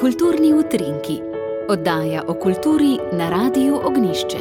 Kulturni utrinki, oddaja o kulturi na Radiu Ognjišče.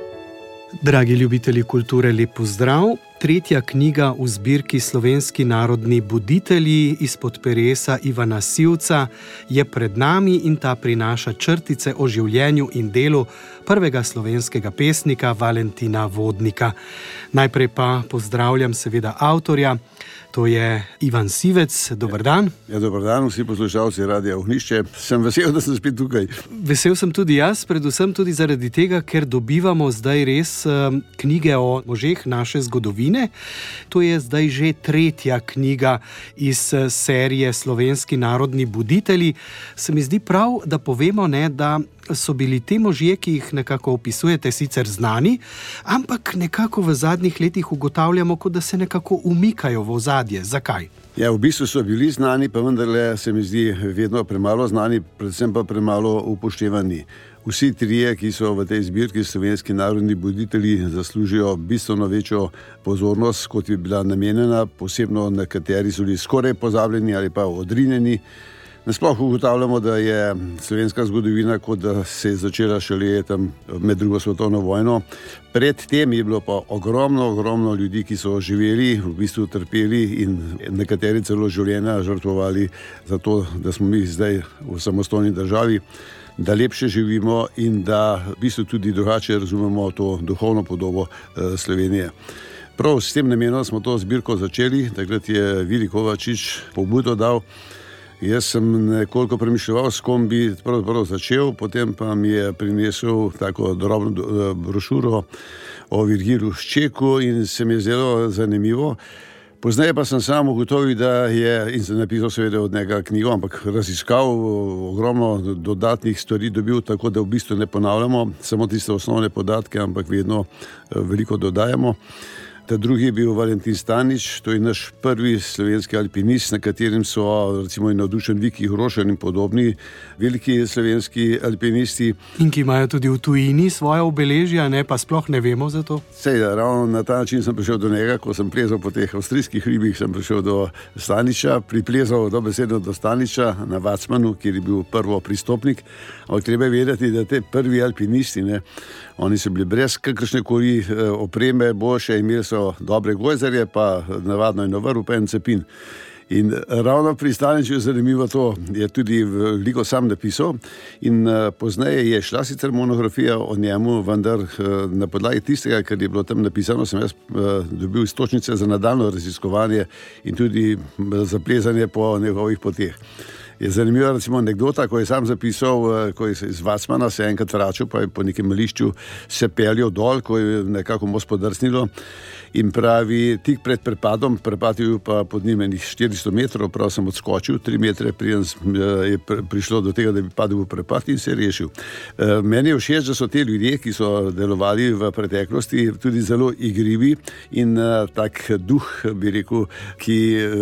Dragi ljubitelji kulture, lep pozdrav. Tretja knjiga v zbirki Slovenski narodni buditelji izpod peresa Ivana Sivca je pred nami in ta prinaša črtice o življenju in delu prvega slovenskega pesnika Valentina Vodnika. Najprej pa pozdravljam seveda avtorja, to je Ivan Sivec. Dober dan. Ja, dober dan, vsi poslušalci Radia Ognjišče. Sem vesel, da sem spet tukaj. Vesel sem tudi jaz, predvsem tudi zaradi tega, ker dobivamo zdaj res knjige o možeh naše zgodovine. To je zdaj že tretja knjiga iz serije Slovenski narodni buditelji. Se mi zdi prav, da povemo, da so bili ti možje, ki jih nekako opisujete, sicer znani, ampak nekako v zadnjih letih ugotavljamo, kot da se nekako umikajo v ozadje. Zakaj? Ja, v bistvu so bili znani, pa vendarle se mi zdi vedno premalo znani, predvsem pa premalo upoštevani. Vsi trije, ki so v tej zbirki Slovenski narodni buditelji, zaslužijo bistveno večjo pozornost, kot je bila namenjena, posebno nekateri so bili skoraj pozabljeni ali pa odrinjeni. Nasploh ugotavljamo, da je slovenska zgodovina, kot da se je začela šele tam med drugo svetovno vojno. Pred tem je bilo pa ogromno ljudi, ki so živeli, v bistvu trpeli in nekateri celo življenja žrtvovali za to, da smo mi zdaj v samostojni državi, da lepše živimo in da v bistvu tudi drugače razumemo to duhovno podobo Slovenije. Prav s tem namenom smo to zbirko začeli, takrat je Vili Kovačič pobudo dal. Jaz sem nekoliko premišljeval, s kom bi pravzaprav začel, potem pa mi je prinesel tako drobno brošuro o Virgiliju Ščeku in se mi je zelo zanimivo. Poznaje pa sem sam ugotovil, da je, in sem napisal seveda od njega knjigo, ampak raziskal ogromno dodatnih stvari dobil, tako da v bistvu ne ponavljamo samo tiste osnovne podatke, ampak vedno veliko dodajamo. Ta drugi je bil Valentin Stanič, to je naš prvi slovenski alpinist, na katerim so recimo navdušen Viki Hrošelj in podobni veliki slovenski alpinisti. In ki imajo tudi v tujini svoje obeležja, pa sploh ne vemo za to. Sej, ravno na ta način sem prišel do njega, ko sem plezal po teh avstrijskih hribih, sem prišel do Staniča, priplezal dobesedno do Staniča na Vacmanu, kjer je bil prvo pristopnik. Ampak treba vedeti, da te prvi alpinisti, oni so bili brez kakršnekoli opreme, boljše, imeli so dobre gojzarje, pa navadno je na vrhu pa en cepin. In ravno pri Staniču je zanimivo to, je tudi veliko sam napisal in pozneje je šla sicer monografija o njemu, vendar na podlagi tistega, kar je bilo tam napisano, sem jaz dobil istočnice za nadaljnje raziskovanje in tudi za plezanje po njegovih poteh. Je zanimiva recimo anekdota, ko je sam zapisal, ko je iz Vacmana se enkrat vračal, pa je po nekem lišču se peljal dol, ko je nekako most podrsnilo in pravi, tik pred prepadom, prepad je bil pa pod njim 400 metrov, prav sem odskočil 3 metre, preden je prišlo do tega, da bi padel v prepad in se rešil. Meni je všeč, da so te ljudje, ki so delovali v preteklosti, tudi zelo igrivi in tak duh, bi rekel, ki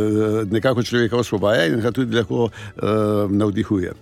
nekako človeka osvobaja in ga tudi lahko navdihuje.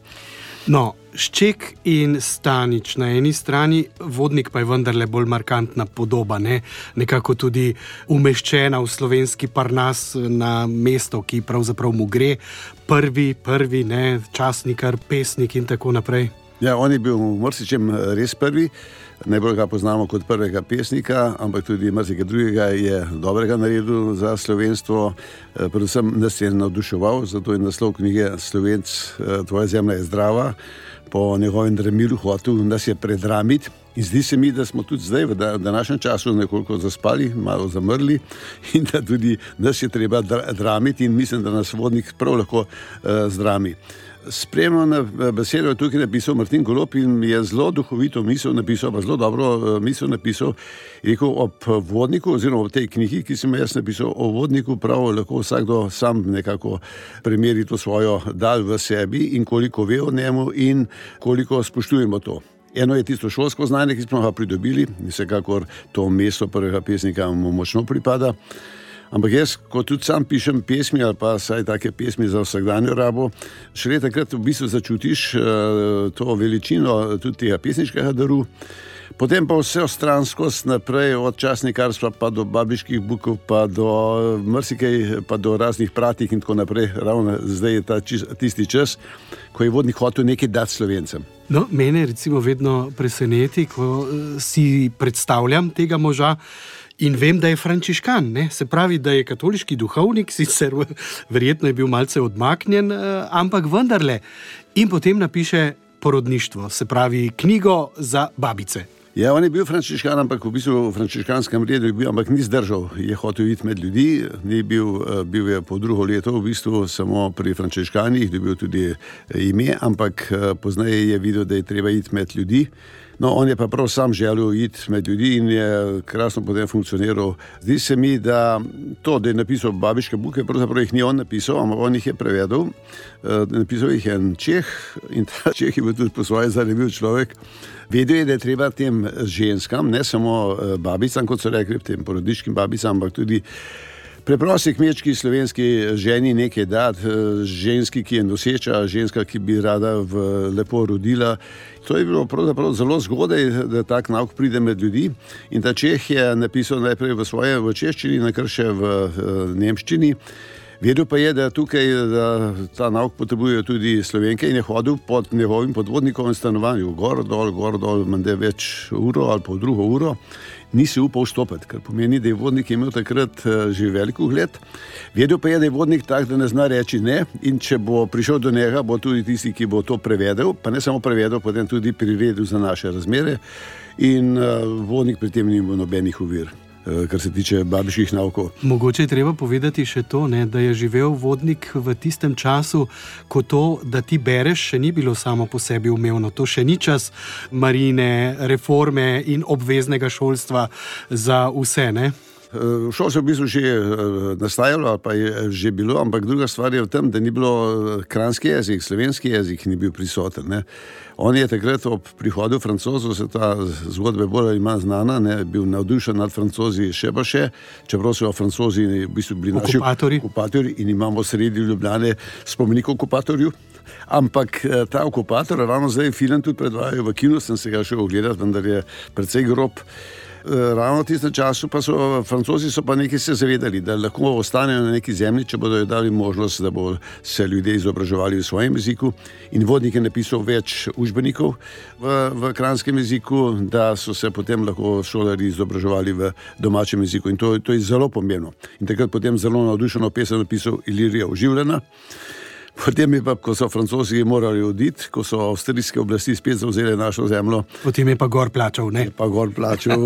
Šček in Stanič na eni strani, Vodnik pa je vendarle bolj markantna podoba, nekako tudi umeščena v slovenski Parnas na mesto, ki pravzaprav mu gre. Prvi, časnikar, pesnik in tako naprej. Ja, on je bil v marsičem res prvi. Najbolj ga poznamo kot prvega pesnika, ampak tudi marsikaj drugega je dobrega naredil za slovenstvo. Predvsem nas je navduševal, zato je naslov knjige Slovenc, tvoja zemlja je zdrava. Po njegovem dramilu hotel nas je predramiti. In zdi se mi, da smo tudi zdaj v današnjem času nekoliko zaspali, malo zamrli in da tudi nas je treba dramiti in mislim, da nas Vodnik prav lahko zdrami. Spremno besedo je tukaj napisal Martin Golob in je zelo duhovito misel napisal, pa zelo dobro misel napisal. Rekel, ob Vodniku oziroma v tej knjigi, ki sem jaz napisal o Vodniku, prav lahko vsakdo sam nekako premeri to svojo dal v sebi in koliko ve o njemu in koliko spoštujemo to. Eno je tisto šolsko znanje, ki smo ga pridobili, vsekakor to mesto prvega pesnika mu močno pripada. Ampak jaz, ko tudi sam pišem pesmi ali pa saj take pesmi za vsakdanjo rabo, šele takrat v bistvu začutiš to veličino tudi tega pesniškega daru. Potem pa vse ostranskost naprej, od časnikarstva pa do babiških bukov, pa do marsikaj, pa do raznih pratih in tako naprej. Ravno zdaj je tisti čas, ko je vodnik hotel nekaj dati Slovencem. No, mene recimo vedno preseneti, ko si predstavljam tega moža in vem, da je frančiškan, ne? Se pravi, da je katoliški duhovnik, sicer verjetno je bil malce odmaknjen, ampak vendarle. In potem napiše porodništvo, se pravi knjigo za babice. Ja, on je bil frančiškan, ampak v bistvu v frančiškanskem redu je bil, ampak ni zdržal, je hotel iti med ljudi, bil je po drugo leto v bistvu samo pri frančiškanih, dobil tudi ime, ampak pozneje je videl, da je treba iti med ljudi. No, on je pa prav sam želel iti med ljudi in je krasno potem funkcioniral. Zdi se mi, da to, da je napisal babiške buke, pravzaprav jih ni on napisal, ampak on jih je prevedel. Napisal jih je en Čeh in ta Čeh je bil tudi po svoje zanimiv človek. Vedel je, da je treba tem ženskam, ne samo babicam, kot so rekli, tem porodiškim babicam, ampak tudi preprosti kmečki slovenski ženi nekaj dati, ženski, ki je noseča, ženska, ki bi rada lepo rodila. To je bilo pravzaprav zelo zgodaj, da tak nauk pride med ljudi. In ta Čeh je napisal najprej v češčini, nakar še v nemščini. Vedel pa je, da tukaj ta nauk potrebujejo tudi Slovenke in je hodil pod njegovim podvodnikovim stanovanju. Gor, dol, mende več uro ali po drugo uro. Nisi upal vstopiti, kar pomeni, da je vodnik imel takrat že velik ugled. Vedel pa je, da je vodnik tak, da ne zna reči ne, in če bo prišel do njega, bo tudi tisti, ki bo to prevedel, pa ne samo prevedel, potem tudi priredil za naše razmere in vodnik pri tem ni imel nobenih ovir, kar se tiče babiških naukov. Mogoče je treba povedati še to, ne, da je živel vodnik v tistem času, ko to, da ti bereš, še ni bilo samo po sebi umevno. To še ni čas Marine, reforme in obveznega šolstva za vse, ne? Šolstvo v bistvu že nastajalo, pa je že bilo, ampak druga stvar je v tem, da ni bilo kranjski jezik, slovenski jezik ni bil prisoten, ne. On je takrat ob prihodu Francozov, se ta zgodba bolj ali manj znana, ne, bil navdušen nad Francozi še, čeprav so Francozi v bistvu bili naši okupatorji in imamo sredi Ljubljane spomenik okupatorju. Ampak ta okupator, ravno zdaj film tudi predvajajo v kinu, sem se ga šel ogledati, vendar je precej grob. Ravno v tistem času pa so Francozi pa nekaj se zavedali, da lahko ostanejo na neki zemlji, če bodo dali možnost, da bo se ljudje izobraževali v svojem jeziku. In vodnik je napisal več učbenikov v kranjskem jeziku, da so se potem lahko šolarji izobraževali v domačem jeziku. In to je zelo pomembno. In takrat potem zelo navdušeno pesem napisal Ilirija oživljena. Potem je pa, ko so Francozi morali oditi, ko so avstrijske oblasti spet zavzele našo zemljo. Potem je pa gor plačal, ne? Pa gor plačal,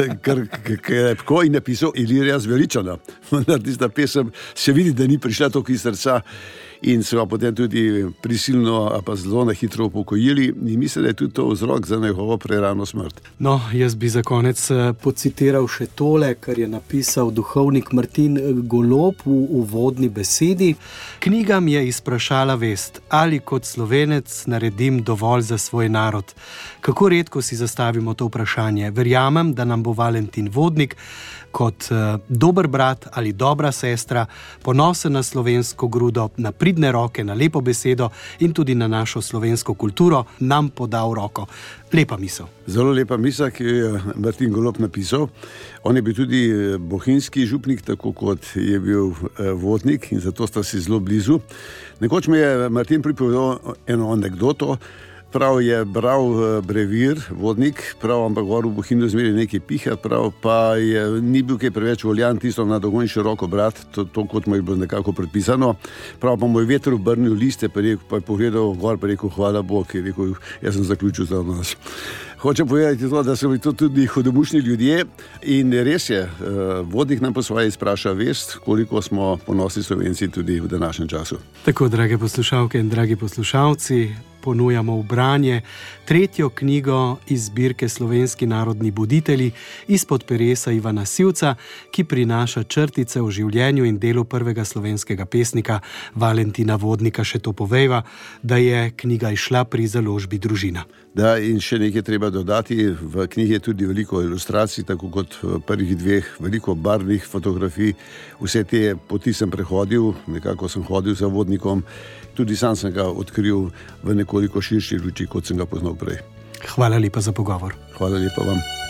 krepko in napisal Ilirija zveličana. Vendar tista pesem se vidi, da ni prišla toliko iz srca in so ga potem tudi prisilno, pa zelo na hitro upokojili in mislim, da je tudi to vzrok za njegovo prerano smrt. No, jaz bi za konec pocitiral še tole, kar je napisal duhovnik Martin Golob v uvodni besedi. Knjiga mi je izprašala vest, ali kot Slovenec naredim dovolj za svoj narod. Kako redko si zastavimo to vprašanje. Verjamem, da nam bo Valentin Vodnik kot dober brat ali dobra sestra, ponosen na slovensko grudo, na pridne roke, na lepo besedo in tudi na našo slovensko kulturo, nam podal roko. Lepa misel. Zelo lepa misel, ki je Martin Golob napisal. On je bil tudi bohinjski župnik, tako kot je bil vodnik in zato sta si zelo blizu. Nekoč mi je Martin pripovedal eno anekdoto. Prav je bral brevir, vodnik, prav, ampak gor v Bohinju zmeri nekaj piha, prav pa ni bil kaj preveč voljan tisto na dolgo in široko brati, to kot mu je bilo nekako predpisano. Prav pa mu je veter obrnil liste, pa je pogledal gor, pa je rekel, hvala Bog, je rekel, jaz sem zaključil za nas. Hočem povedati to, da so to tudi hudomušni ljudje in res je, vodnik nam po svoje izpraša vest, koliko smo ponosni Slovenci tudi v današnjem času. Tako, drage poslušalke in dragi poslušalci, ponujamo v branje tretjo knjigo iz zbirke Slovenski narodni buditelji izpod peresa Ivana Sivca, ki prinaša črtice o življenju in delu prvega slovenskega pesnika Valentina Vodnika. Še to povejva, da je knjiga izšla pri založbi Družina. Da, in še nekaj treba dodati, v knjigi je tudi veliko ilustracij, tako kot v prvih dveh, veliko barvnih fotografij. Vse te poti sem prehodil, nekako sem hodil za vodnikom, tudi sam sem ga odkril v nekoliko širši luči, kot sem ga poznal prej. Hvala lepa za pogovor. Hvala lepa vam.